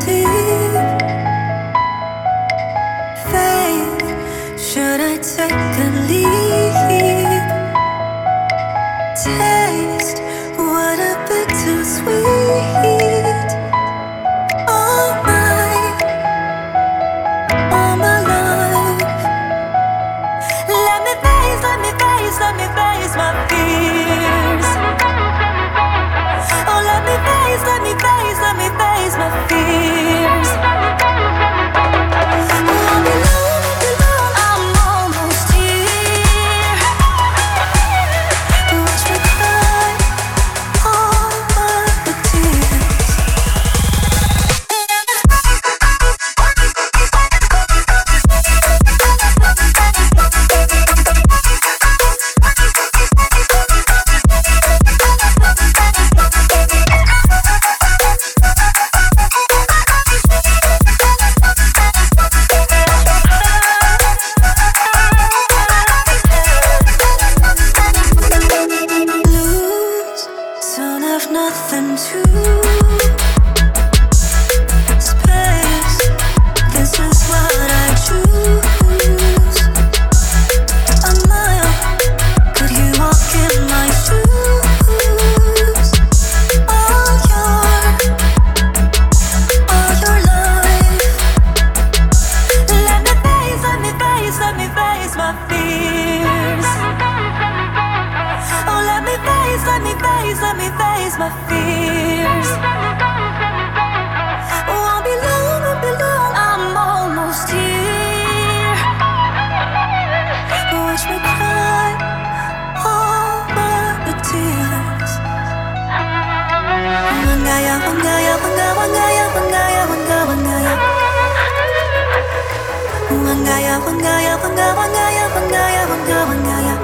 deep faith. Should I take a leap? Taste what a bittersweet. All my life. Let me face my fears. Oh, let me face my fears. Oh, I'm alone, I'm almost here. Watch me cry all my tears. Don't have nothing to space. This is what I choose. A mile, could you walk in my shoes? All your life. Let me face my fears. Oh, let me face my fears. Oh, I'll be long, I'm almost here. Watch me cry all my tears. Wangaya, wangaya, wangaya, wangaya, wangaya, wangaya. Wangaya, wangaya, wangaya, wangaya, wangaya, wangaya.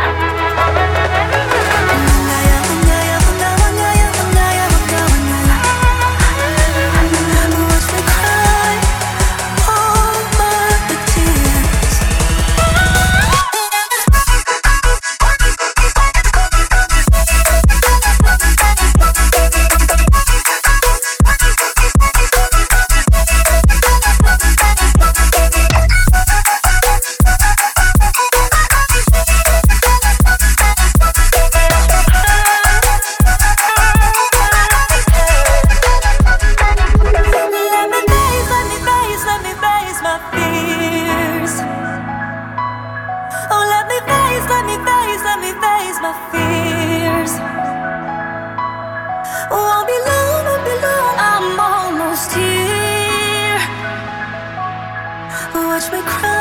Let me face my fears. Oh, I'll be long, I'm almost here. Watch me cry.